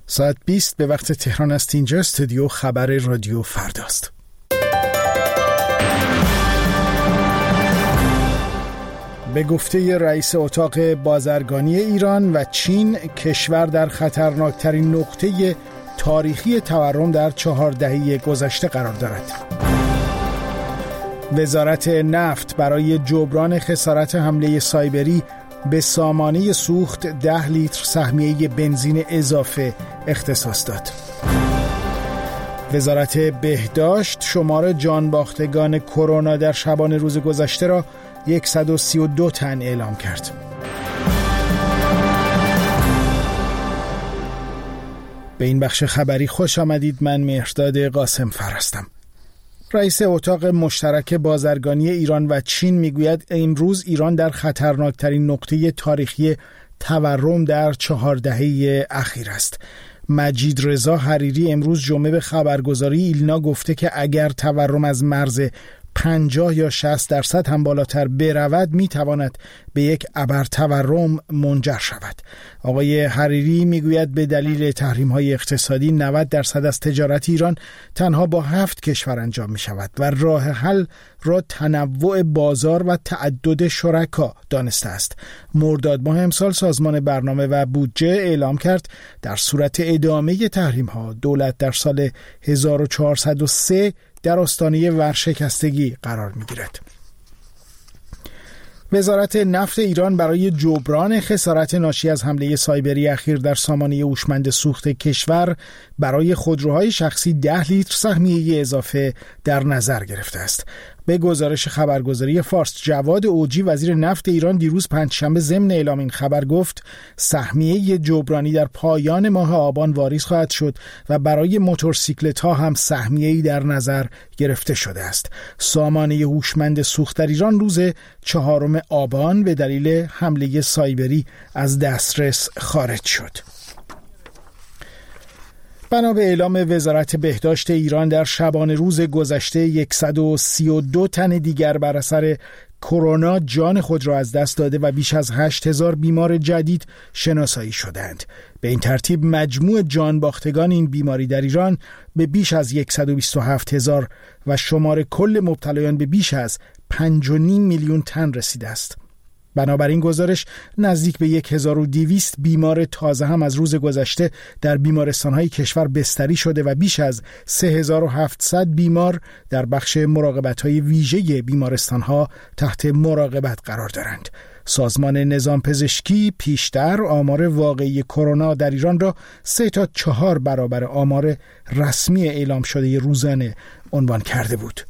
ساعت 20 به وقت تهران است. اینجا استودیو خبر رادیو فرداست. به گفته رئیس اتاق بازرگانی ایران و چین، کشور در خطرناکترین نقطه تاریخی تورم در 4 دهه گذشته قرار دارد. وزارت نفت برای جبران خسارت حمله سایبری به سامانه سوخت 10 لیتر سهمیه بنزین اضافه اختصاص داد. وزارت بهداشت شمار جانباختگان کرونا در شبانه روز گذشته را 132 تن اعلام کرد. به این بخش خبری خوش آمدید. من مهرداد قاسم فر هستم. رئیس اتاق مشترک بازرگانی ایران و چین میگوید امروز ایران در خطرناکترین نقطه تاریخی تورم در 4 دهه اخیر است. مجید رضا حریری امروز جمعه به خبرگزاری ایلنا گفته که اگر تورم از مرز 50 یا 60% هم بالاتر برود میتواند به یک ابرتورم منجر شود. آقای حریری میگوید به دلیل تحریم‌های اقتصادی 90% از تجارت ایران تنها با 7 کشور انجام می شود و راه حل را تنوع بازار و تعدد شرکا دانسته است. مرداد ماه امسال سازمان برنامه و بودجه اعلام کرد در صورت ادامه تحریم‌ها دولت در سال 1403 در آستانه ورشکستگی قرار می‌گیرد. وزارت نفت ایران برای جبران خسارت ناشی از حمله سایبری اخیر در سامانه هوشمند سوخت کشور برای خودروهای شخصی 10 لیتر سهمیه اضافه در نظر گرفته است. به گزارش خبرگزاری فارس، جواد اوجی وزیر نفت ایران دیروز پنجشنبه ضمن اعلام این خبر گفت سهمیه جبرانی در پایان ماه آبان واریز خواهد شد و برای موتورسیکلت‌ها هم سهمیه‌ای در نظر گرفته شده است. سامانه هوشمند سوخت در ایران روز 4 آبان به دلیل حمله سایبری از دسترس خارج شد. بنا به اعلام وزارت بهداشت ایران در شبانه روز گذشته 132 تن دیگر بر اثر کرونا جان خود را از دست داده و بیش از 8000 بیمار جدید شناسایی شدند. به این ترتیب مجموع جان باختگان این بیماری در ایران به بیش از 127000 و شمار کل مبتلایان به بیش از 5.5 میلیون تن رسیده است. بنابراین گزارش نزدیک به 1200 بیمار تازه هم از روز گذشته در بیمارستان‌های کشور بستری شده و بیش از 3700 بیمار در بخش مراقبت‌های ویژه بیمارستان‌ها تحت مراقبت قرار دارند. سازمان نظام پزشکی پیشتر آمار واقعی کرونا در ایران را 3 تا 4 برابر آمار رسمی اعلام شده روزانه عنوان کرده بود.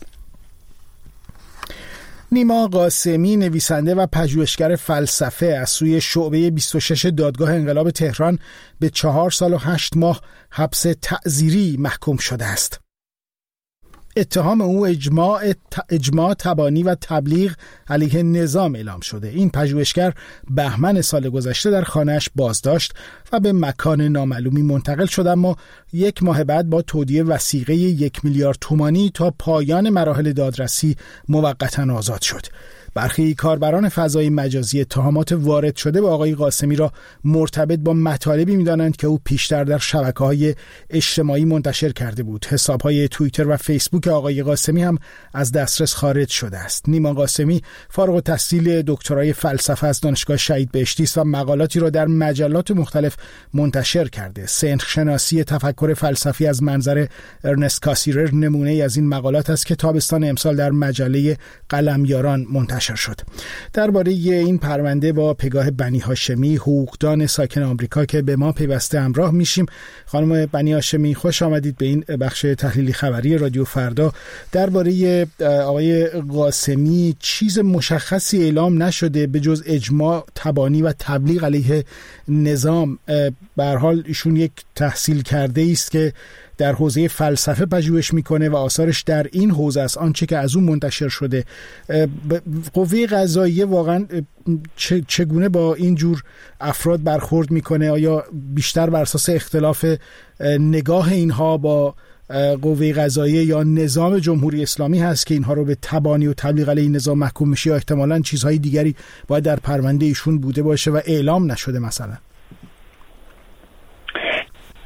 نیما قاسمی نویسنده و پژوهشگر فلسفه از سوی شعبه 26 دادگاه انقلاب تهران به 4 سال و 8 ماه حبس تعزیری محکوم شده است. اتهام او اجماع تبانی و تبلیغ علیه نظام اعلام شده. این پژوهشگر بهمن سال گذشته در خانه‌اش بازداشت و به مکان نامعلومی منتقل شد، اما 1 ماه بعد با تودیع وثیقه 1 میلیارد تومانی تا پایان مراحل دادرسی موقتا آزاد شد. برخی کاربران فضای مجازی اتهامات وارد شده به آقای قاسمی را مرتبط با مطالبی می‌دانند که او پیشتر در شبکه‌های اجتماعی منتشر کرده بود. حساب‌های توییتر و فیسبوک آقای قاسمی هم از دسترس خارج شده است. نیما قاسمی فارغ التحصیل دکترای فلسفه از دانشگاه شهید بهشتی است و مقالاتی را در مجلات مختلف منتشر کرده. سنخ‌شناسی تفکر فلسفی از منظر ارنست کاسیرر نمونه از این مقالات است که تابستان امسال در مجله قلمیاران منتشر شد. درباره این پرونده با پگاه بنی هاشمی، حقوقدان ساکن آمریکا که به ما پیوسته همراه میشیم. خانم بنی هاشمی خوش آمدید به این بخش تحلیلی خبری رادیو فردا. درباره آقای قاسمی چیز مشخصی اعلام نشده به جز اجماع تبانی و تبلیغ علیه نظام. به هر حال ایشون یک تحصیل کرده است که در حوزه فلسفه پژوهش میکنه و آثارش در این حوزه است. آنچه که از اون منتشر شده، قوه قضاییه واقعا چگونه با این جور افراد برخورد میکنه؟ آیا بیشتر بر اساس اختلاف نگاه اینها با قوه قضاییه یا نظام جمهوری اسلامی هست که اینها رو به تبانی و تبلیغ علیه نظام محکوم میشه، یا احتمالاً چیزهای دیگری باید در پرونده ایشون بوده باشه و اعلام نشده مثلا؟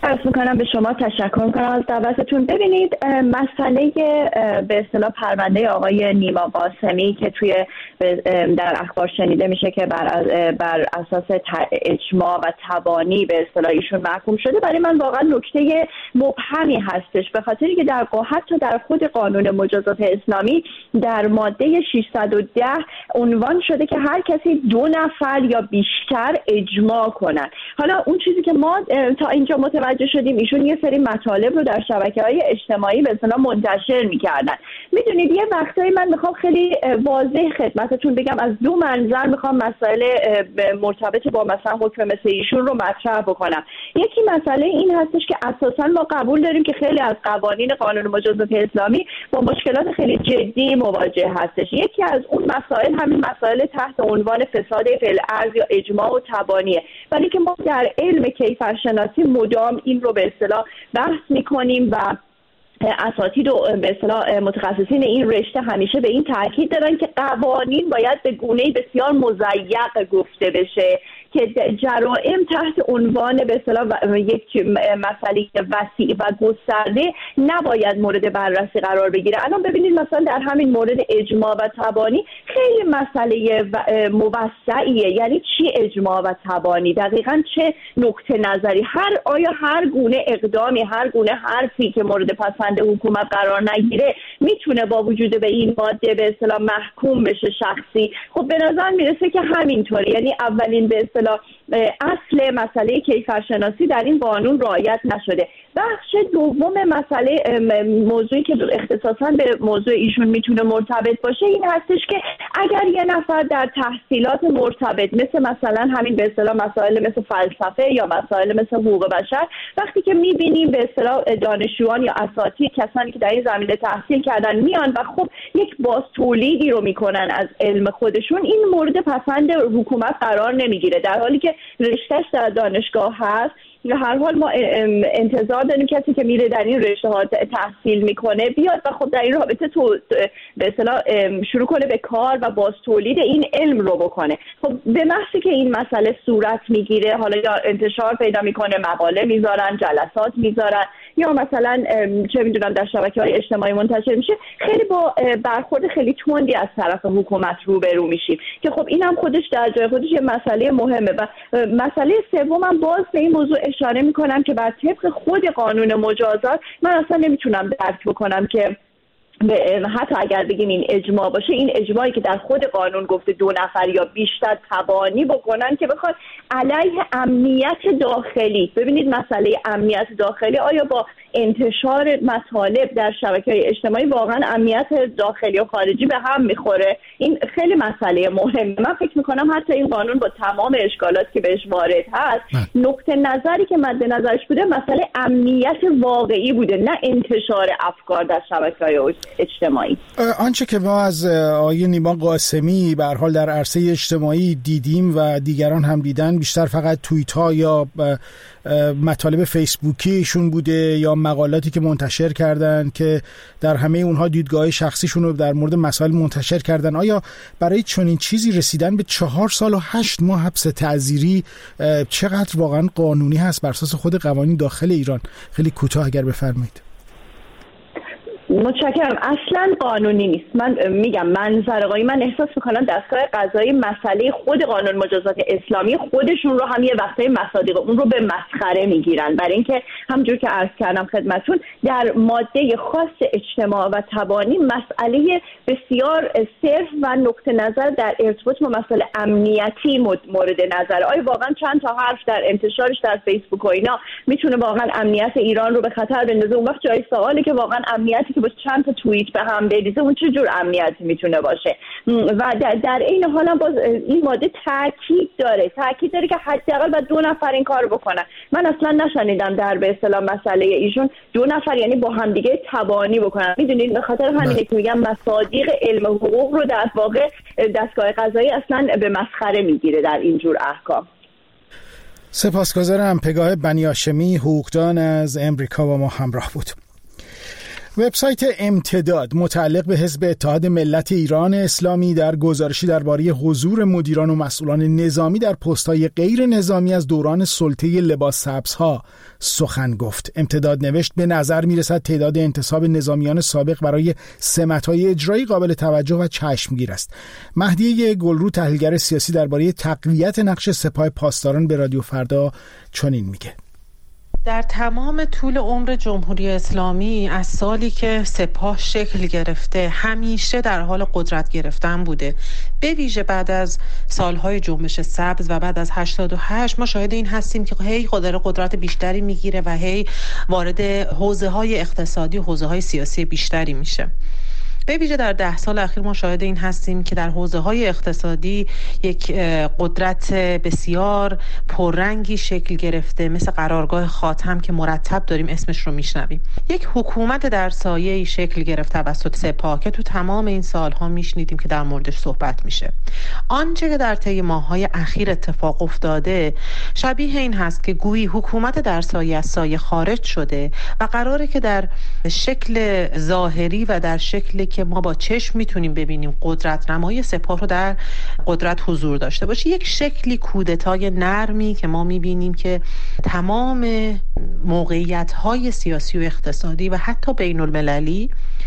عرض میکنم به شما، تشکر میکنم از دعوتتون. ببینید مسئله به اصطلاح پرونده آقای نیما قاسمی که توی در اخبار شنیده میشه که بر اساس اجماع و تبانی به اصطلاح ایشون محکوم شده، برای من واقعا نکته مبهمی هستش، به خاطری که حتی در خود قانون مجازات اسلامی در ماده 610 عنوان شده که هر کسی 2 نفر یا بیشتر اجماع کنن. حالا اون چیزی که ما تا اینجا متوجه شدیم، ایشون یه سری مطالب رو در شبکه‌های اجتماعی به اصطلاح منتشر می‌کردن. میدونید یه وقتایی من میخوام خیلی واضح خدمتتون بگم، از 2 منظر میخوام مسائل مرتبط با مثلا حکم مثل ایشون رو مطرح بکنم. یکی مسئله این هستش که اساساً ما قبول داریم که خیلی از قوانین قانون مجازات اسلامی با مشکلات خیلی جدی مواجه هستش. یکی از اون مسائل همین مسائل تحت عنوان فساد فی‌الارض یا اجماع و تبانیه، ولی که ما در علم کیفرشناسی مدام این رو به اصطلاح بحث میکنیم و اساتید و به اصطلاح متخصصین این رشته همیشه به این تاکید دارن که قوانین باید به گونه‌ای بسیار مضیق گفته بشه که جرائم تحت عنوان به اصطلاح یک مسئله وسیع و گسترده نباید مورد بررسی قرار بگیره. الان ببینید مثلا در همین مورد اجماع و تبانی خیلی مسئله موسعیه. یعنی چی اجماع و تبانی؟ دقیقاً چه نقطه نظری؟ آیا هر گونه اقدامی، هر گونه حرفی که مورد پسند حکومت قرار نگیره میتونه با وجود به این ماده به اصطلاح محکوم بشه شخصی؟ خب به نظر میرسه که همینطوره. یعنی اولین به اصطلاح اصل مسئله کیفرشناسی در این قانون رعایت نشده. بخش دوم مسئله، موضوعی که اختصاصا به موضوع ایشون میتونه مرتبط باشه، این هستش که اگر یه نفر در تحصیلات مرتبط مثلا همین به اصطلاح مسائل مثل فلسفه یا مسائل مثل حقوق بشر، وقتی که میبینیم به اصطلاح دانشجویان یا اساتید، کسانی که در این زمینه تحصیل کردن میان و خب یک باز تولیدی رو میکنن از علم خودشون، این مورد پسند حکومت قرار نمیگیره، در حالی که رشتهش در دانشگاه هست. یا هر حال ما انتظار داریم کسی که میره در این رشته ها تحصیل میکنه بیاد و خب در این رابطه به اصطلاح شروع کنه به کار و باز تولید این علم رو بکنه. خب به محضی که این مسئله صورت میگیره، حالا یا انتشار پیدا میکنه، مقاله میذارن، جلسات میذارن، یا مثلا چه میدونم در شبکه‌های اجتماعی منتشر میشه، خیلی با برخورد خیلی تندی از طرف حکومت روبرو میشیم که خب این هم خودش در جای خودش یه مسئله مهمه. و مسئله سومم باز به این موضوع اشاره میکنم که بر طبق خود قانون مجازات من اصلا نمیتونم درک بکنم که حتی اگر بگیم این اجماع باشه، این اجماعی که در خود قانون گفته 2 نفر یا بیشتر تبانی بکنن که بخواد علیه امنیت داخلی. ببینید مسئله امنیت داخلی، آیا با انتشار مطالب در شبکه‌های اجتماعی واقعا امنیت داخلی و خارجی به هم میخوره؟ این خیلی مسئله مهمه. من فکر میکنم حتی این قانون با تمام اشکالاتی که بهش وارد هست، نقطه نظری که مد نظرش بوده مسئله امنیت واقعی بوده، نه انتشار افکار در شبکه‌های اجتماعی. آنچه که ما از آقای نیما قاسمی به هر حال در عرصه اجتماعی دیدیم و دیگران هم دیدن، بیشتر فقط توییت ها یا مطالب فیسبوکیشون بوده یا مقالاتی که منتشر کردن که در همه اونها دیدگاه شخصیشون رو در مورد مسائل منتشر کردن. آیا برای چنین چیزی رسیدن به 4 سال و 8 ماه حبس تعزیری چقدر واقعا قانونی هست بر اساس خود قوانین داخل ایران؟ خیلی کوتاه اگر بفرمایید. متشکرم. اصلا قانونی نیست. من میگم منظره‌ای، من احساس میکنم دستگاه قضایی مسئله خود قانون مجازات اسلامی خودشون رو هم یه وقتای مصادیق اون رو به مسخره میگیرن، برای اینکه همونجور که عرض کردم خدمتتون در ماده خاص اجتماع و تبانی مسئله بسیار صرف و نقطه نظر در ارتباط با مسئله امنیتی مورد نظر. آیا واقعا چند تا حرف در انتشارش در فیسبوک و اینا میتونه واقعا امنیت ایران رو به خطر بندازه؟ اون وقت جای سواله که واقعا امنیتی که با چند تا توییت به هم بریزه اون چه جور امنیتی میتونه باشه؟ و در این حال هم باز این ماده تاکید داره که حداقل باید 2 نفر این کارو بکنن. من اصلا نشنیدم در به اصطلاح مسئله ایشون 2 نفر یعنی با هم دیگه تبانی بکنن. میدونید به خاطر همینه که میگم مصادیق علم حقوق رو در واقع دستگاه قضایی اصلا به مسخره میگیره در این جور احکام. سپاسگزارم. پگاه بنی هاشمی، حقوقدان از امریکا با ما همراه بود. وبسایت امتداد متعلق به حزب اتحاد ملت ایران اسلامی در گزارشی درباره حضور مدیران و مسئولان نظامی در پست‌های غیر نظامی از دوران سلطه لباس سبزها سخن گفت. امتداد نوشت به نظر میرسد تعداد انتصاب نظامیان سابق برای سمت‌های اجرایی قابل توجه و چشمگیر است. مهدی گلرو، تحلیلگر سیاسی، درباره تقویت نقش سپاه پاسداران به رادیو فردا چنین میگه: در تمام طول عمر جمهوری اسلامی از سالی که سپاه شکل گرفته همیشه در حال قدرت گرفتن بوده. به ویژه بعد از سالهای جنبش سبز و بعد از 88 ما شاهد این هستیم که هی قدرت بیشتری میگیره و هی وارد حوزه‌های اقتصادی و حوزه‌های سیاسی بیشتری میشه. به ویژه در 10 سال اخیر ما شاهد این هستیم که در حوزه‌های اقتصادی یک قدرت بسیار پررنگی شکل گرفته، مثل قرارگاه خاتم که مرتب داریم اسمش رو میشنویم. یک حکومت در سایه‌ای شکل گرفت توسط سپاه که تو تمام این سالها میشنیدیم که در موردش صحبت میشه. آنچه که در طی ماه‌های اخیر اتفاق افتاده شبیه این هست که گویی حکومت در سایه از سایه خارج شده و قراره که در شکل ظاهری و در شکل که ما با چشم میتونیم ببینیم قدرت نمای سپاه رو در قدرت حضور داشته باشه. یک شکلی کودتای نرمی که ما میبینیم که تمام موقعیت‌های سیاسی و اقتصادی و حتی بین المللی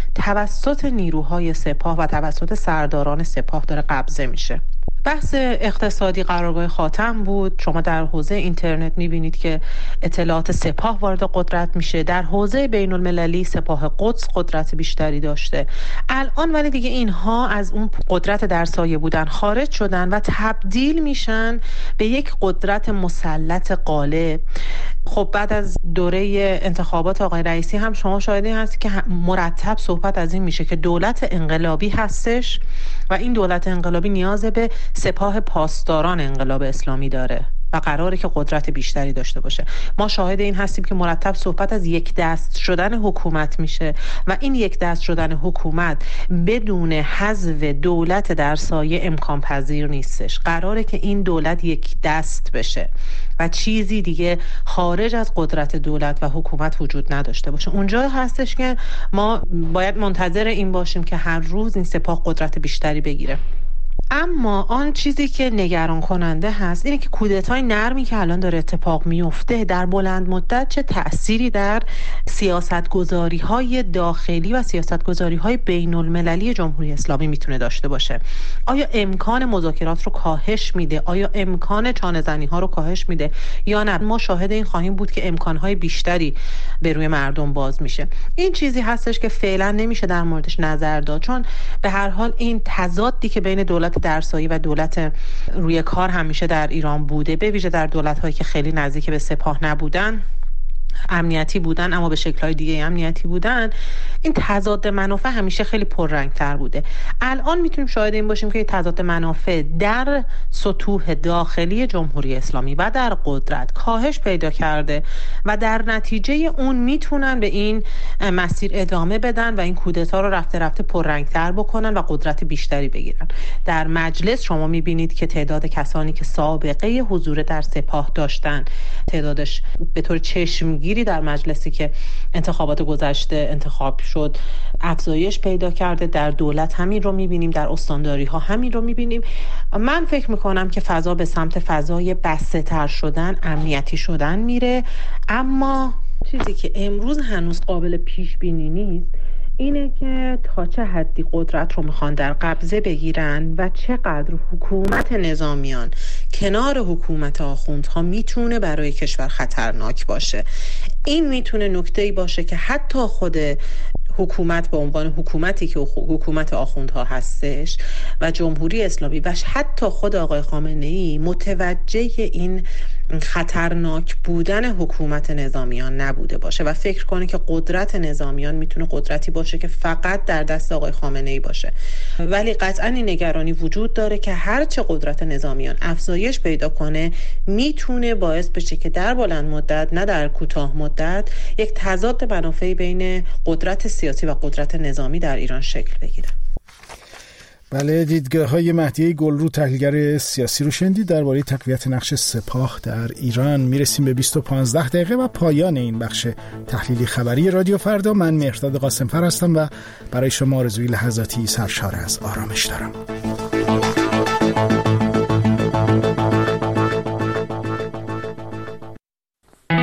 توسط نیروهای سپاه و توسط سرداران سپاه داره قبضه میشه. بحث اقتصادی قرارگاه خاتم بود. شما در حوزه اینترنت میبینید که اطلاعات سپاه وارد قدرت میشه. در حوزه بین المللی سپاه قدس قدرت بیشتری داشته. الان ولی دیگه اینها از اون قدرت در سایه بودن خارج شدن و تبدیل میشن به یک قدرت مسلط غالب. خب بعد از دوره انتخابات آقای رئیسی هم شما شاهدی هستی که مرتب صحبت از این میشه که دولت انقلابی هستش و این دولت انقلابی نیاز به سپاه پاسداران انقلاب اسلامی داره و قراره که قدرت بیشتری داشته باشه. ما شاهد این هستیم که مرتب صحبت از یک دست شدن حکومت میشه و این یک دست شدن حکومت بدون حذف دولت در سایه امکان پذیر نیستش. قراره که این دولت یک دست بشه و چیزی دیگه خارج از قدرت دولت و حکومت وجود نداشته باشه. اونجا هستش که ما باید منتظر این باشیم که هر روز این سپاه قدرت بیشتری بگیره. اما آن چیزی که نگران کننده هست اینه که کودتای نرمی که الان داره اتفاق میفته در بلند مدت چه تأثیری در سیاستگذاری‌های داخلی و سیاستگذاری‌های بین المللی جمهوری اسلامی میتونه داشته باشه. آیا امکان مذاکرات رو کاهش میده؟ آیا امکان چانه‌زنی‌ها رو کاهش میده یا نه؟ ما شاهد این خواهیم بود که امکان‌های بیشتری به روی مردم باز میشه. این چیزی هستش که فعلا نمیشه در موردش نظر داد، چون به هر حال این تضادی که بین دولت در سایه و دولت روی کار همیشه در ایران بوده، به ویژه در دولت‌هایی که خیلی نزدیک به سپاه نبودن، امنیتی بودن اما به شکل‌های دیگه امنیتی بودن، این تضاد منافع همیشه خیلی پررنگ‌تر بوده. الان میتونیم شاهد این باشیم که تضاد منافع در سطوح داخلی جمهوری اسلامی و در قدرت کاهش پیدا کرده و در نتیجه اون میتونن به این مسیر ادامه بدن و این کودتا رو رفته رفته پررنگ‌تر بکنن و قدرت بیشتری بگیرن. در مجلس شما میبینید که تعداد کسانی که سابقه حضور در سپاه داشتن تعدادش به طور چشمگیری در مجلسی که انتخابات گذشته انتخاب شد افزایش پیدا کرده. در دولت همین رو میبینیم، در استانداری ها همین رو میبینیم. من فکر میکنم که فضا به سمت فضای بسته تر شدن، امنیتی شدن میره، اما چیزی که امروز هنوز قابل پیش بینی نیست اینه که تا چه حدی قدرت رو میخوان در قبضه بگیرن و چقدر حکومت نظامیان کنار حکومت آخوندها میتونه برای کشور خطرناک باشه. این میتونه نکته‌ای باشه که حتی خود حکومت به عنوان حکومتی که حکومت آخوندها هستش و جمهوری اسلامی و حتی خود آقای خامنه‌ای متوجه این خطرناک بودن حکومت نظامیان نبوده باشه و فکر کنه که قدرت نظامیان میتونه قدرتی باشه که فقط در دست آقای خامنه‌ای باشه. ولی قطعاً این نگرانی وجود داره که هرچه قدرت نظامیان افزایش پیدا کنه میتونه باعث بشه که در بلند مدت نه در کوتاه مدت یک تضاد منافعی بین قدرت سیاسی و قدرت نظامی در ایران شکل بگیره. بله، دیدگاه‌های مهدیه گلرو، تحلیلگر سیاسی رو شنیدید درباره تقویت نقش سپاه در ایران. میرسیم به 20:15 و پایان این بخش تحلیلی خبری رادیو فردا. من مهرداد قاسمفر هستم و برای شما آرزوی لحظاتی سرشار از آرامش دارم.